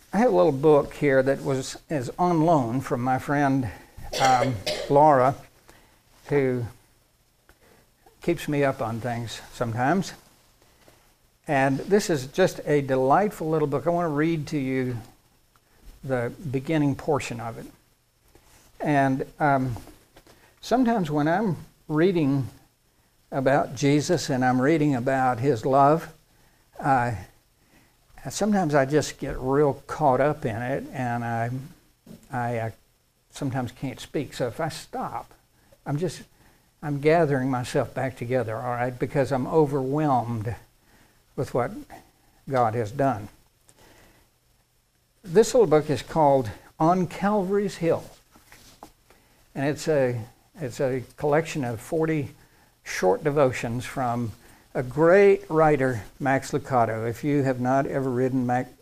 I have a little book here that is on loan from my friend Laura, who keeps me up on things sometimes. And this is just a delightful little book. I want to read to you the beginning portion of it. And sometimes when I'm reading about Jesus and I'm reading about his love, sometimes I just get real caught up in it, and I sometimes can't speak. So if I stop, I'm gathering myself back together, all right, because I'm overwhelmed with what God has done. This little book is called On Calvary's Hill, and it's a collection of 40 short devotions from a great writer, Max Lucado. If you have not ever read Max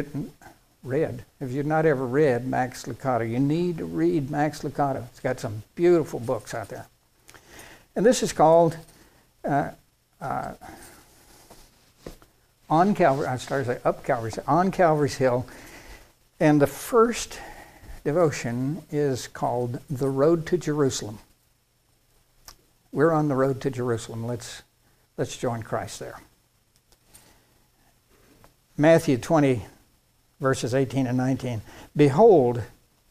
Lucado, you need to read Max Lucado. It's got some beautiful books out there. And this is called On Calvary. I started to say Up Calvary's, On Calvary's Hill. And the first devotion is called The Road to Jerusalem. We're on the road to Jerusalem. Let's join Christ there. Matthew 20, verses 18 and 19. Behold,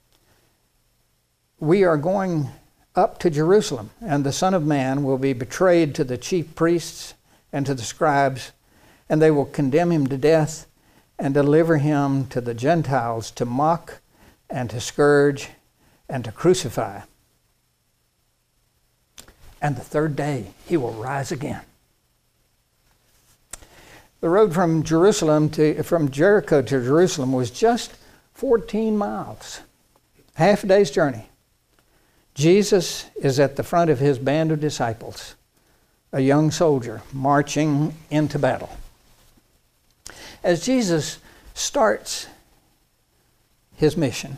we are going up to Jerusalem, and the Son of Man will be betrayed to the chief priests and to the scribes, and they will condemn him to death and deliver him to the Gentiles to mock and to scourge and to crucify. And the third day he will rise again. The road from Jericho to Jerusalem was just 14 miles, half a day's journey. Jesus is at the front of his band of disciples, a young soldier marching into battle. As Jesus starts his mission,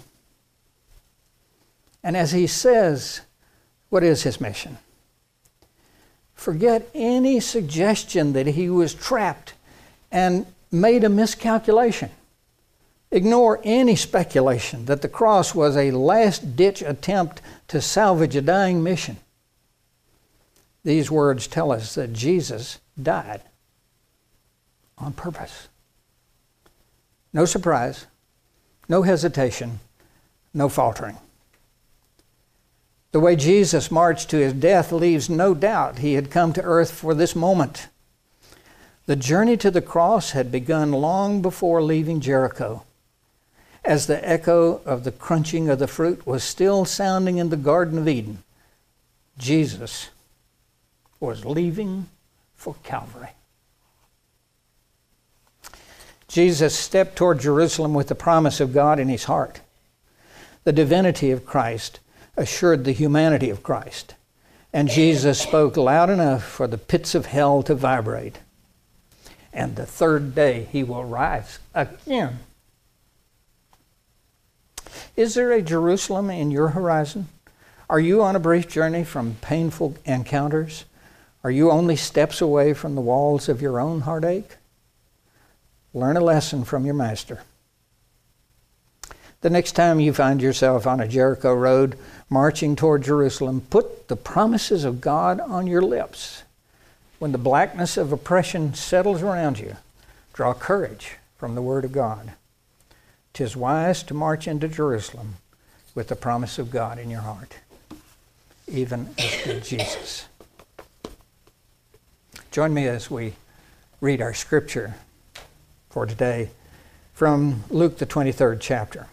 and as he says, what is his mission? Forget any suggestion that he was trapped and made a miscalculation. Ignore any speculation that the cross was a last-ditch attempt to salvage a dying mission. These words tell us that Jesus died on purpose. No surprise, no hesitation, no faltering. The way Jesus marched to his death leaves no doubt he had come to earth for this moment. The journey to the cross had begun long before leaving Jericho. As the echo of the crunching of the fruit was still sounding in the Garden of Eden, Jesus was leaving for Calvary. Jesus stepped toward Jerusalem with the promise of God in his heart. The divinity of Christ assured the humanity of Christ, and Jesus spoke loud enough for the pits of hell to vibrate. And the third day he will rise again. Is there a Jerusalem in your horizon? Are you on a brief journey from painful encounters? Are you only steps away from the walls of your own heartache? Learn a lesson from your master. The next time you find yourself on a Jericho road marching toward Jerusalem, put the promises of God on your lips. When the blackness of oppression settles around you, draw courage from the Word of God. 'Tis wise to march into Jerusalem with the promise of God in your heart, even as did Jesus. Join me as we read our scripture for today from Luke the 23rd chapter.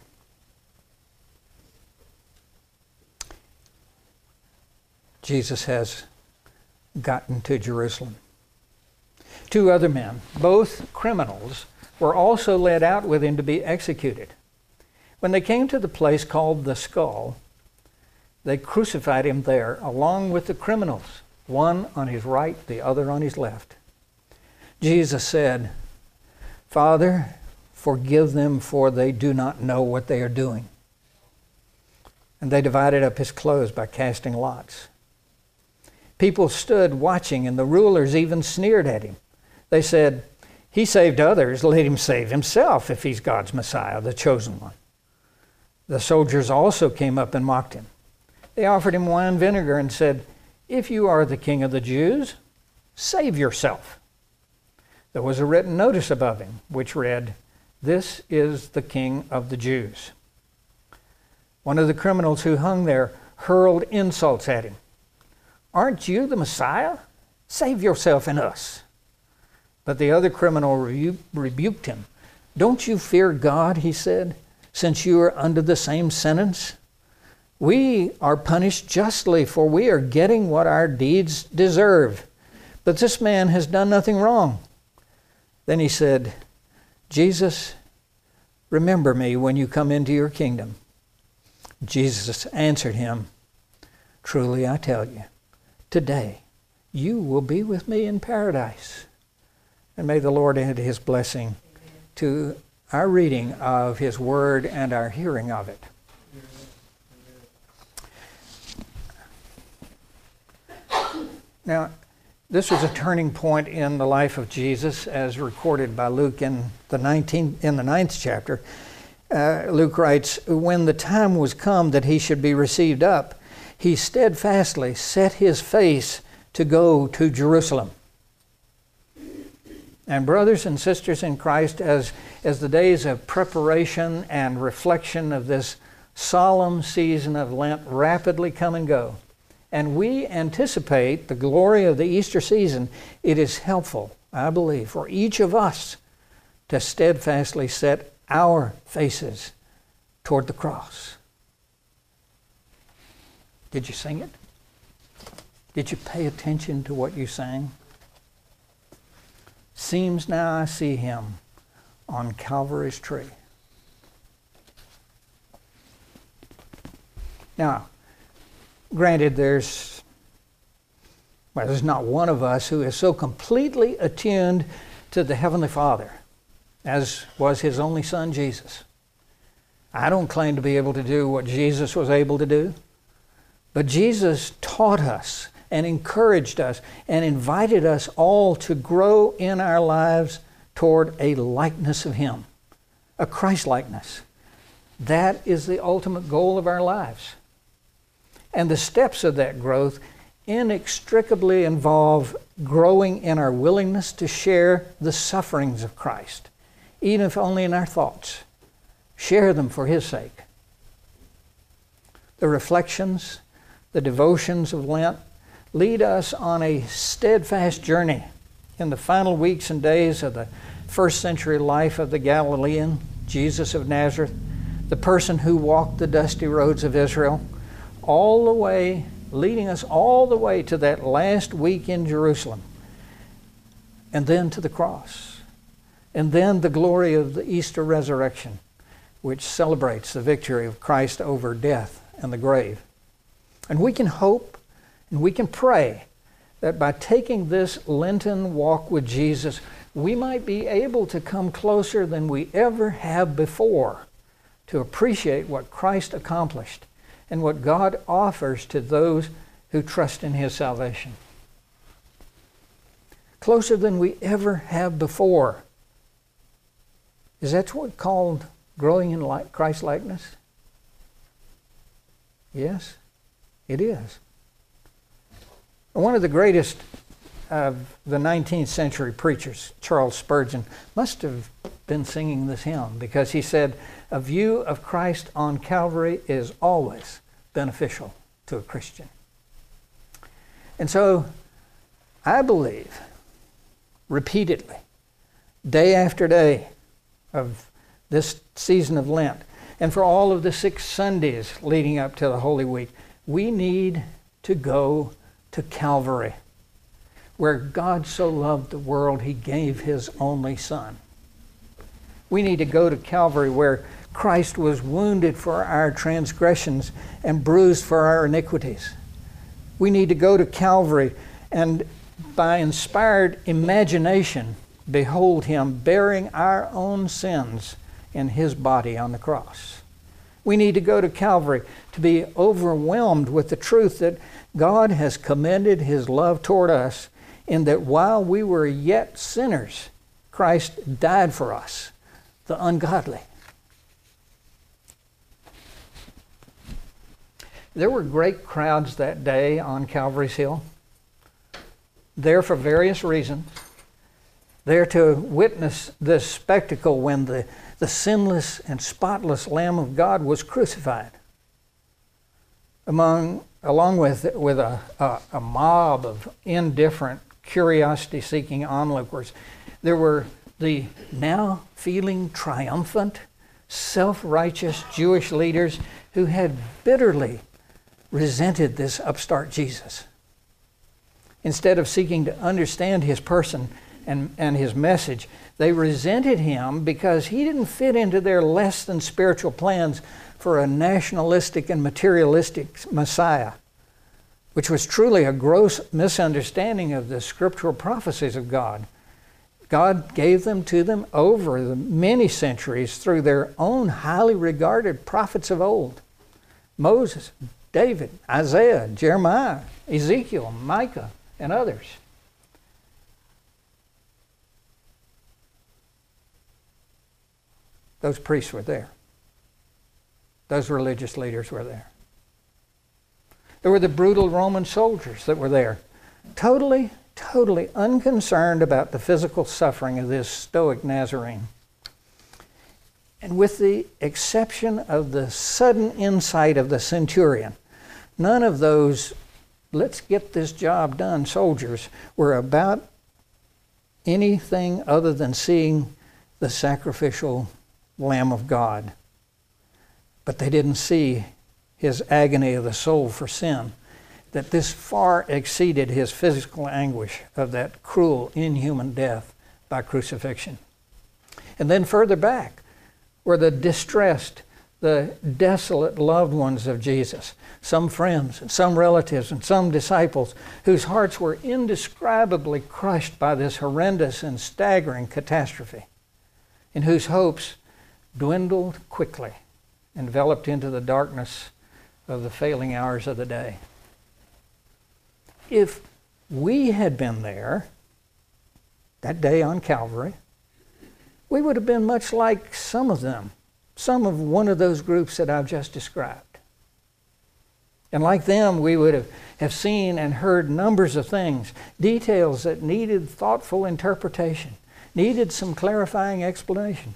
Jesus has gotten to Jerusalem. Two other men, both criminals, were also led out with him to be executed. When they came to the place called the Skull, they crucified him there along with the criminals, one on his right, the other on his left. Jesus said, "Father, forgive them, for they do not know what they are doing." And they divided up his clothes by casting lots. People stood watching, and the rulers even sneered at him. They said, He saved others, let him save himself if he's God's Messiah, the chosen one. The soldiers also came up and mocked him. They offered him wine vinegar and said, "If you are the king of the Jews, save yourself." There was a written notice above him, which read, "This is the King of the Jews." One of the criminals who hung there hurled insults at him. "Aren't you the Messiah? Save yourself and us." But the other criminal rebuked him. "Don't you fear God," he said, "since you are under the same sentence? We are punished justly, for we are getting what our deeds deserve. But this man has done nothing wrong." Then he said, "Jesus, remember me when you come into your kingdom." Jesus answered him, "Truly I tell you, today you will be with me in paradise." And may the Lord add his blessing to our reading of his word and our hearing of it. Now, this was a turning point in the life of Jesus, as recorded by Luke in the 9th chapter. Luke writes, "When the time was come that he should be received up, he steadfastly set his face to go to Jerusalem." And brothers and sisters in Christ, as the days of preparation and reflection of this solemn season of Lent rapidly come and go, and we anticipate the glory of the Easter season, it is helpful, I believe, for each of us to steadfastly set our faces toward the cross. Did you sing it? Did you pay attention to what you sang? "Seems now I see him on Calvary's tree." Now, granted, there's not one of us who is so completely attuned to the Heavenly Father as was his only Son, Jesus. I don't claim to be able to do what Jesus was able to do, but Jesus taught us and encouraged us and invited us all to grow in our lives toward a likeness of him, a Christ-likeness. That is the ultimate goal of our lives. And the steps of that growth inextricably involve growing in our willingness to share the sufferings of Christ, even if only in our thoughts. Share them for his sake. The reflections, the devotions of Lent lead us on a steadfast journey in the final weeks and days of the first century life of the Galilean, Jesus of Nazareth, the person who walked the dusty roads of Israel, all the way, leading us all the way to that last week in Jerusalem, and then to the cross, and then the glory of the Easter resurrection, which celebrates the victory of Christ over death and the grave. And we can hope and we can pray that by taking this Lenten walk with Jesus, we might be able to come closer than we ever have before to appreciate what Christ accomplished and what God offers to those who trust in his salvation. Closer than we ever have before. Is that what's called growing in Christ-likeness? Yes, it is. One of the greatest of the 19th century preachers, Charles Spurgeon, must have been singing this hymn because he said, "A view of Christ on Calvary is always beneficial to a Christian." And so I believe repeatedly, day after day of this season of Lent, and for all of the 6 Sundays leading up to the Holy Week, we need to go to Calvary, where God so loved the world, he gave his only Son. We need to go to Calvary, where Christ was wounded for our transgressions and bruised for our iniquities. We need to go to Calvary and, by inspired imagination, behold him bearing our own sins in his body on the cross. We need to go to Calvary to be overwhelmed with the truth that God has commended his love toward us in that while we were yet sinners, Christ died for us, the ungodly. There were great crowds that day on Calvary's Hill, there for various reasons, there to witness this spectacle when the sinless and spotless Lamb of God was crucified, along with a mob of indifferent, curiosity-seeking onlookers. There were the now feeling triumphant, self-righteous Jewish leaders who had bitterly resented this upstart Jesus. Instead of seeking to understand his person and his message, they resented him because he didn't fit into their less than spiritual plans for a nationalistic and materialistic Messiah, which was truly a gross misunderstanding of the scriptural prophecies of God. God gave them to them over the many centuries through their own highly regarded prophets of old: Moses, David, Isaiah, Jeremiah, Ezekiel, Micah, and others. Those priests were there. Those religious leaders were there. There were the brutal Roman soldiers that were there, totally unconcerned about the physical suffering of this stoic Nazarene. And with the exception of the sudden insight of the centurion, none of those "let's get this job done" soldiers were about anything other than seeing the sacrificial Lamb of God. But they didn't see his agony of the soul for sin, that this far exceeded his physical anguish of that cruel, inhuman death by crucifixion. And then further back were the distressed, the desolate loved ones of Jesus, some friends and some relatives and some disciples whose hearts were indescribably crushed by this horrendous and staggering catastrophe, in whose hopes dwindled quickly, enveloped into the darkness of the failing hours of the day. If we had been there that day on Calvary, we would have been much like some of them, some of one of those groups that I've just described. And like them, we would have seen and heard numbers of things, details that needed thoughtful interpretation, needed some clarifying explanation.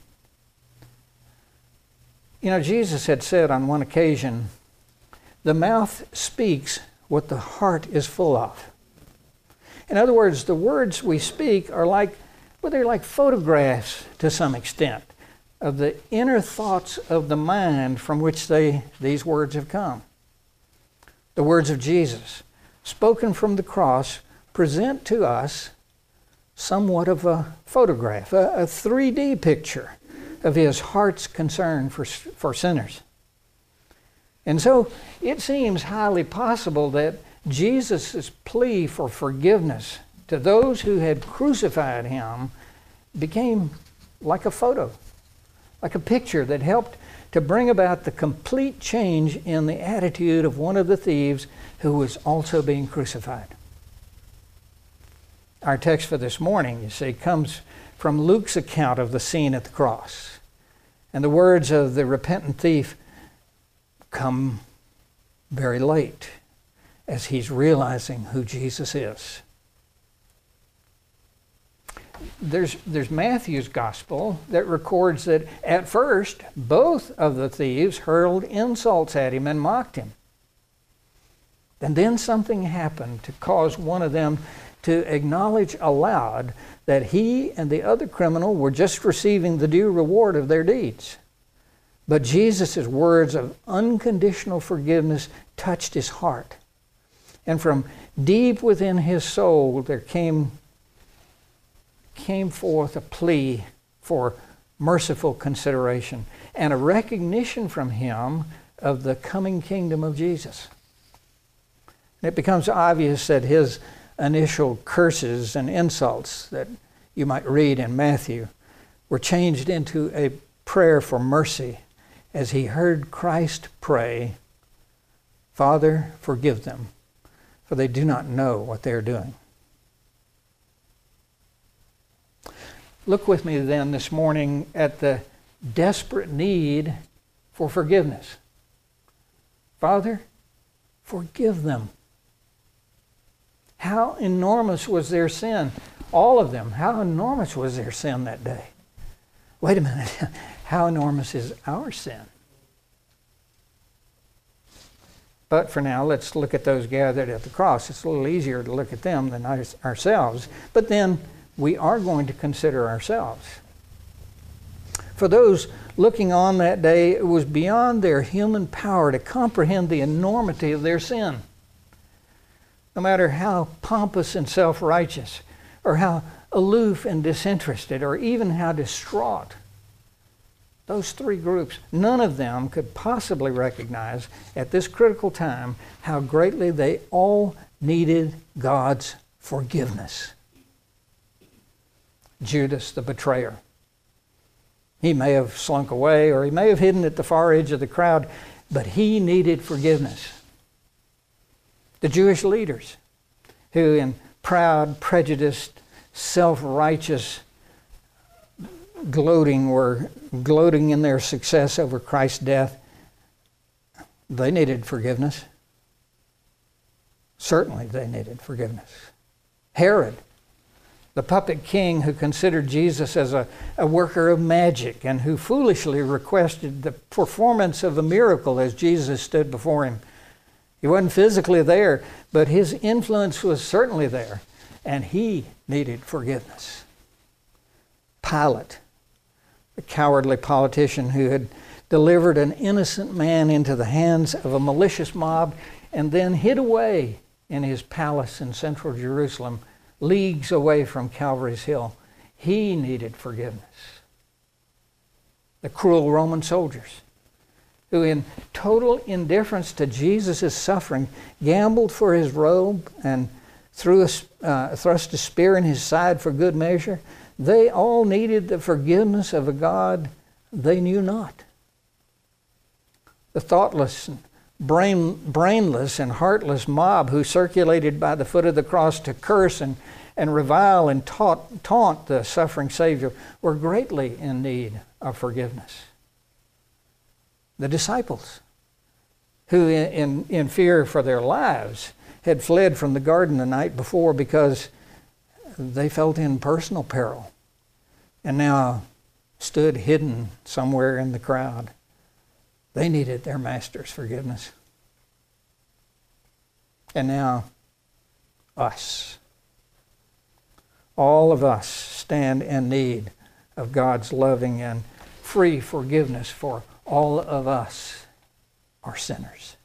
You know, Jesus had said on one occasion, "The mouth speaks what the heart is full of." In other words, the words we speak are they're like photographs to some extent of the inner thoughts of the mind from which these words have come. The words of Jesus, spoken from the cross, present to us somewhat of a photograph, a 3D picture of his heart's concern for sinners. And so it seems highly possible that Jesus' plea for forgiveness to those who had crucified him became like a photo, like a picture that helped to bring about the complete change in the attitude of one of the thieves who was also being crucified. Our text for this morning, you see, comes from Luke's account of the scene at the cross. And the words of the repentant thief come very late as he's realizing who Jesus is. There's Matthew's gospel that records that at first both of the thieves hurled insults at him and mocked him. And then something happened to cause one of them to acknowledge aloud that he and the other criminal were just receiving the due reward of their deeds. But Jesus' words of unconditional forgiveness touched his heart. And from deep within his soul there came forth a plea for merciful consideration and a recognition from him of the coming kingdom of Jesus. And it becomes obvious that his initial curses and insults that you might read in Matthew were changed into a prayer for mercy as he heard Christ pray, "Father, forgive them, for they do not know what they are doing." Look with me then this morning at the desperate need for forgiveness. Father, forgive them. How enormous was their sin? All of them. How enormous was their sin that day? Wait a minute. How enormous is our sin? But for now, let's look at those gathered at the cross. It's a little easier to look at them than ourselves. But then we are going to consider ourselves. For those looking on that day, it was beyond their human power to comprehend the enormity of their sin. No matter how pompous and self-righteous, or how aloof and disinterested, or even how distraught, those three groups, none of them could possibly recognize at this critical time how greatly they all needed God's forgiveness. Judas, the betrayer. He may have slunk away, or he may have hidden at the far edge of the crowd, but he needed forgiveness. The Jewish leaders, who in proud, prejudiced, self-righteous gloating were gloating in their success over Christ's death, they needed forgiveness. Certainly they needed forgiveness. Herod, the puppet king who considered Jesus as a worker of magic and who foolishly requested the performance of a miracle as Jesus stood before him. He wasn't physically there, but his influence was certainly there, and he needed forgiveness. Pilate, the cowardly politician who had delivered an innocent man into the hands of a malicious mob and then hid away in his palace in central Jerusalem, leagues away from Calvary's Hill. He needed forgiveness. The cruel Roman soldiers, who in total indifference to Jesus' suffering, gambled for his robe and thrust a spear in his side for good measure, they all needed the forgiveness of a God they knew not. The thoughtless, brainless, and heartless mob who circulated by the foot of the cross to curse and revile and taunt the suffering Savior were greatly in need of forgiveness. The disciples, who in fear for their lives had fled from the garden the night before because they felt in personal peril and now stood hidden somewhere in the crowd. They needed their master's forgiveness. And now, us. All of us stand in need of God's loving and free forgiveness, for all of us are sinners.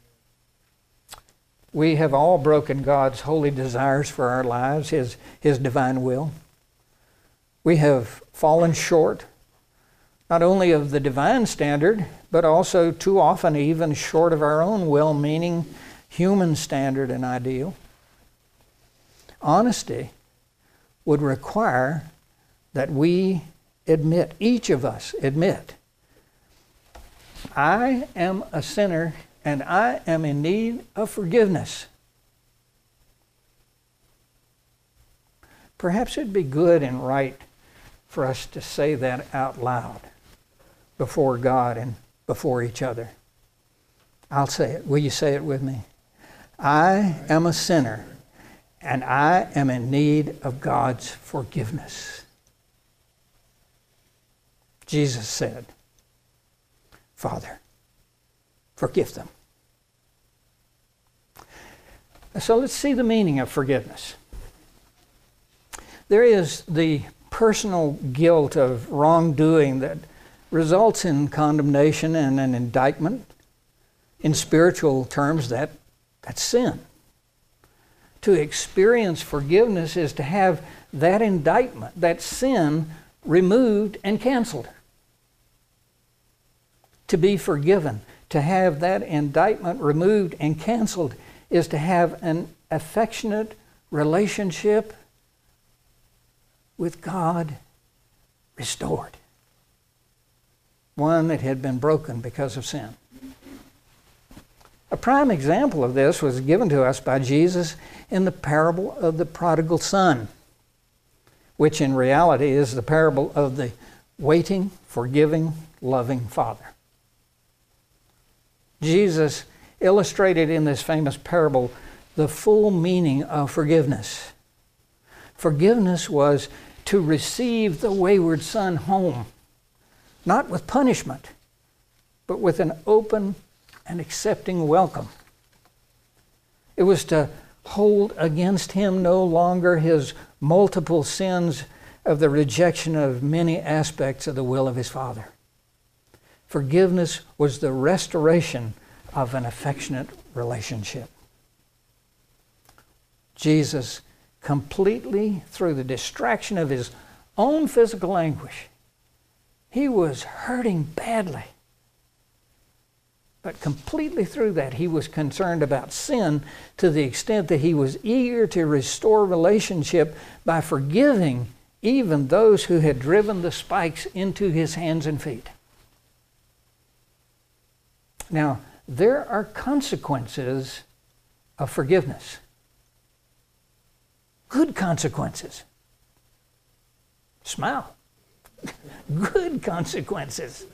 We have all broken God's holy desires for our lives, His divine will. We have fallen short, not only of the divine standard, but also too often even short of our own well-meaning human standard and ideal. Honesty would require that we admit, each of us admit, I am a sinner and I am in need of forgiveness. Perhaps it'd be good and right for us to say that out loud before God and before each other. I'll say it. Will you say it with me? I am a sinner and I am in need of God's forgiveness. Jesus said, Father, forgive them. So let's see the meaning of forgiveness. There is the personal guilt of wrongdoing that results in condemnation and an indictment. In spiritual terms, that's sin. To experience forgiveness is to have that indictment, that sin, removed and canceled. To be forgiven, to have that indictment removed and canceled, is to have an affectionate relationship with God restored. One that had been broken because of sin. A prime example of this was given to us by Jesus in the parable of the prodigal son, which in reality is the parable of the waiting, forgiving, loving Father. Jesus illustrated in this famous parable the full meaning of forgiveness. Forgiveness was to receive the wayward son home, not with punishment, but with an open and accepting welcome. It was to hold against him no longer his multiple sins of the rejection of many aspects of the will of his Father. Forgiveness was the restoration of an affectionate relationship. Jesus completely, through the distraction of his own physical anguish, he was hurting badly. But completely through that, he was concerned about sin to the extent that he was eager to restore relationship by forgiving even those who had driven the spikes into his hands and feet. Now, there are consequences of forgiveness. Good consequences. Smile. Good consequences.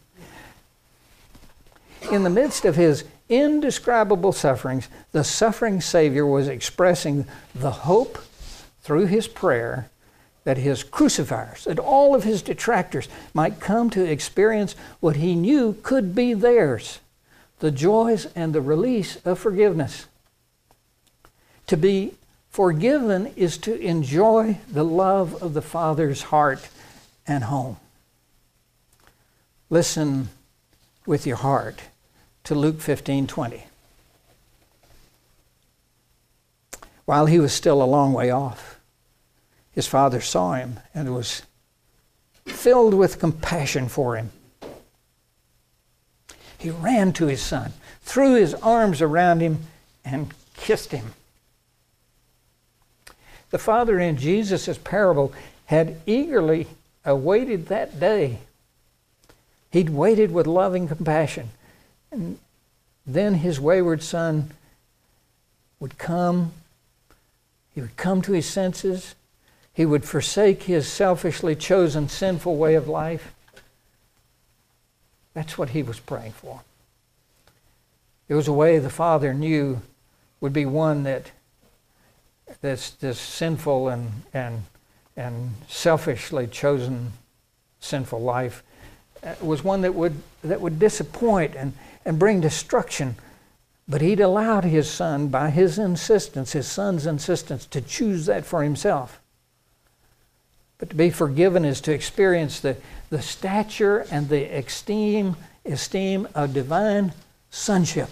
In the midst of his indescribable sufferings, the suffering Savior was expressing the hope through his prayer that his crucifiers, that all of his detractors might come to experience what he knew could be theirs, the joys and the release of forgiveness. To be forgiven is to enjoy the love of the Father's heart and home. Listen with your heart to Luke 15:20. While he was still a long way off, his father saw him and was filled with compassion for him. He ran to his son, threw his arms around him, and kissed him. The father in Jesus' parable had eagerly awaited that day. He'd waited with loving compassion. And then his wayward son would come. He would come to his senses. He would forsake his selfishly chosen sinful way of life. That's what he was praying for. It was a way the Father knew would be one that this sinful and selfishly chosen sinful life was one that would disappoint and bring destruction. But he'd allowed his son, by his insistence, his son's insistence, to choose that for himself. But to be forgiven is to experience the stature and the esteem of divine sonship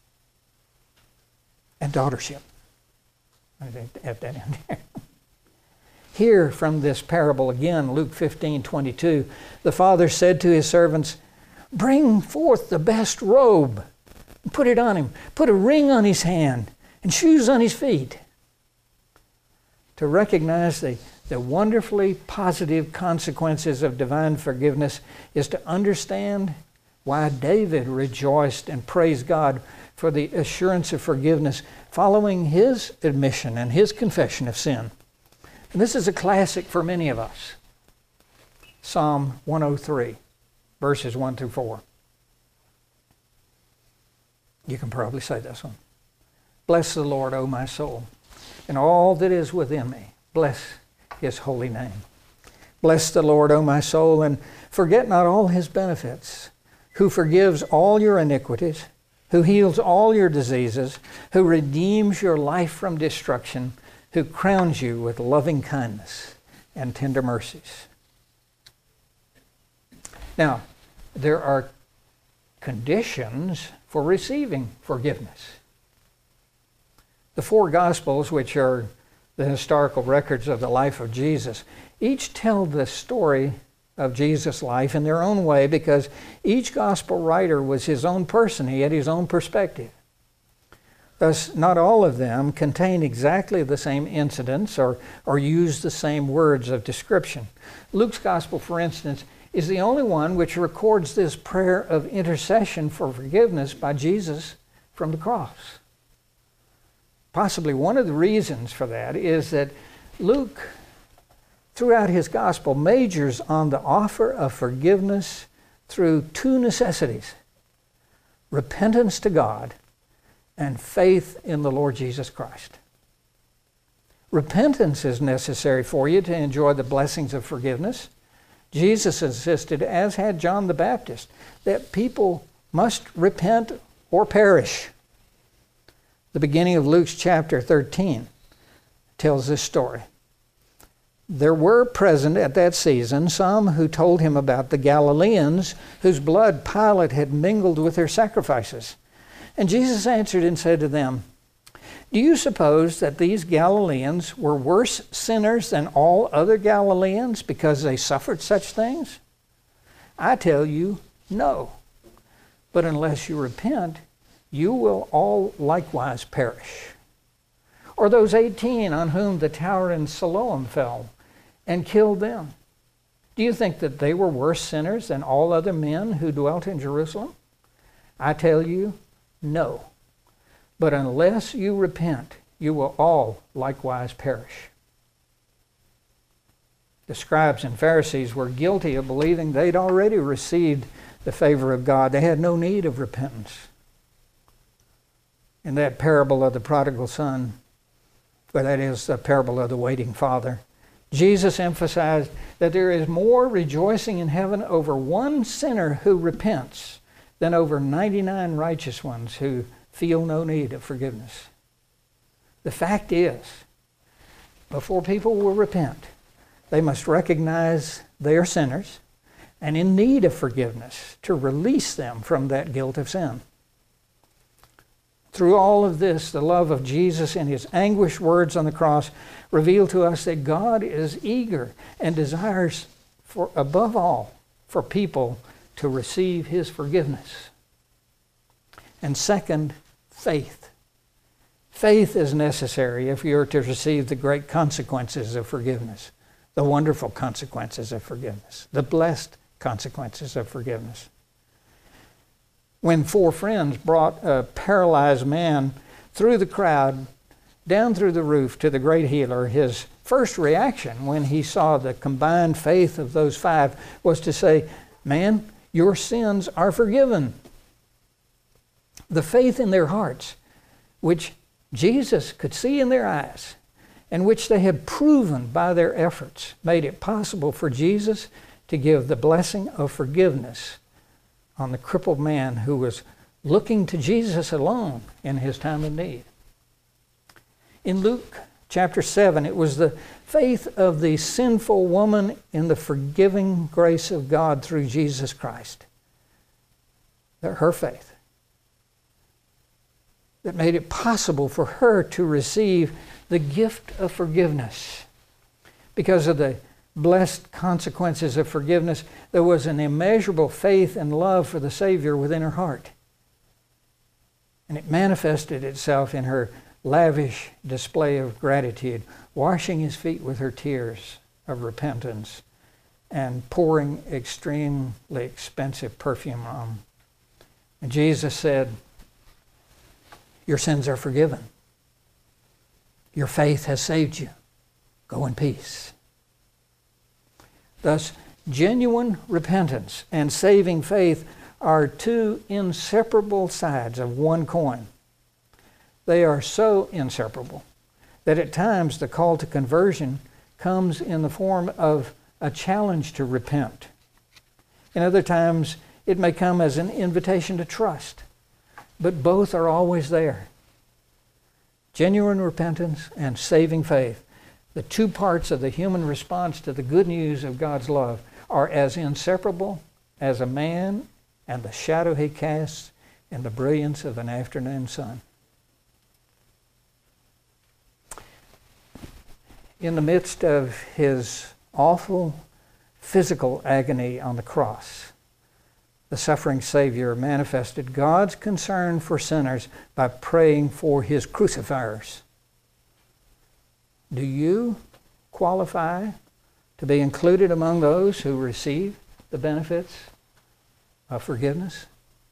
and daughtership. I have that in there. Here from this parable again, Luke 15:22, the father said to his servants, "Bring forth the best robe, and put it on him. Put a ring on his hand and shoes on his feet." To recognize the wonderfully positive consequences of divine forgiveness is to understand why David rejoiced and praised God for the assurance of forgiveness following his admission and his confession of sin. And this is a classic for many of us. Psalm 103, verses 1 through 4. You can probably say this one. Bless the Lord, O my soul, and all that is within me. Bless his holy name. Bless the Lord, O my soul, and forget not all his benefits, who forgives all your iniquities, who heals all your diseases, who redeems your life from destruction, who crowns you with loving kindness and tender mercies. Now, there are conditions for receiving forgiveness. The four Gospels, which are the historical records of the life of Jesus, each tell the story of Jesus' life in their own way because each Gospel writer was his own person. He had his own perspective. Thus, not all of them contain exactly the same incidents or use the same words of description. Luke's Gospel, for instance, is the only one which records this prayer of intercession for forgiveness by Jesus from the cross. Possibly one of the reasons for that is that Luke throughout his gospel, majors on the offer of forgiveness through two necessities: repentance to God and faith in the Lord Jesus Christ. Repentance is necessary for you to enjoy the blessings of forgiveness. Jesus insisted, as had John the Baptist, that people must repent or perish. The beginning of Luke's chapter 13 tells this story. There were present at that season some who told him about the Galileans whose blood Pilate had mingled with their sacrifices. And Jesus answered and said to them, "Do you suppose that these Galileans were worse sinners than all other Galileans because they suffered such things? I tell you, no. But unless you repent, you will all likewise perish." Or those 18 on whom the tower in Siloam fell and killed them. Do you think that they were worse sinners than all other men who dwelt in Jerusalem? I tell you, no. But unless you repent, you will all likewise perish. The scribes and Pharisees were guilty of believing they'd already received the favor of God. They had no need of repentance. In that parable of the prodigal son, or that is the parable of the waiting father, Jesus emphasized that there is more rejoicing in heaven over one sinner who repents than over 99 righteous ones who feel no need of forgiveness. The fact is, before people will repent, they must recognize they are sinners and in need of forgiveness to release them from that guilt of sin. Through all of this, the love of Jesus and his anguished words on the cross reveal to us that God is eager and desires, for above all, for people to receive his forgiveness. And second, faith. Faith is necessary if you are to receive the great consequences of forgiveness, the wonderful consequences of forgiveness, the blessed consequences of forgiveness. When 4 friends brought a paralyzed man through the crowd, down through the roof to the great healer, his first reaction when he saw the combined faith of those 5 was to say, "Man, your sins are forgiven." The faith in their hearts, which Jesus could see in their eyes, and which they had proven by their efforts, made it possible for Jesus to give the blessing of forgiveness on the crippled man who was looking to Jesus alone in his time of need. In Luke chapter 7, it was the faith of the sinful woman in the forgiving grace of God through Jesus Christ, her faith, that made it possible for her to receive the gift of forgiveness. Because of the blessed consequences of forgiveness, there was an immeasurable faith and love for the Savior within her heart. And it manifested itself in her lavish display of gratitude, washing his feet with her tears of repentance and pouring extremely expensive perfume on him. And Jesus said, "Your sins are forgiven. Your faith has saved you. Go in peace." Thus, genuine repentance and saving faith are 2 inseparable sides of one coin. They are so inseparable that at times the call to conversion comes in the form of a challenge to repent. In other times, it may come as an invitation to trust, but both are always there. Genuine repentance and saving faith, the 2 parts of the human response to the good news of God's love, are as inseparable as a man and the shadow he casts in the brilliance of an afternoon sun. In the midst of his awful physical agony on the cross, the suffering Savior manifested God's concern for sinners by praying for his crucifiers. Do you qualify to be included among those who receive the benefits of forgiveness?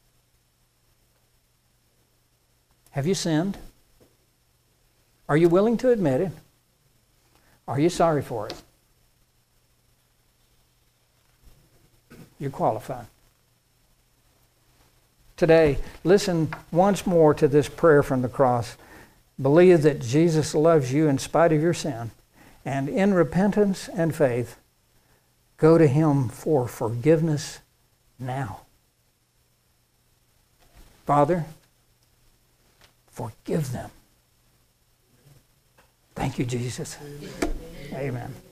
Have you sinned? Are you willing to admit it? Are you sorry for it? you qualify. Today, listen once more to this prayer from the cross. Believe that Jesus loves you in spite of your sin, and in repentance and faith, go to Him for forgiveness now. Father, forgive them. Thank you, Jesus. Amen.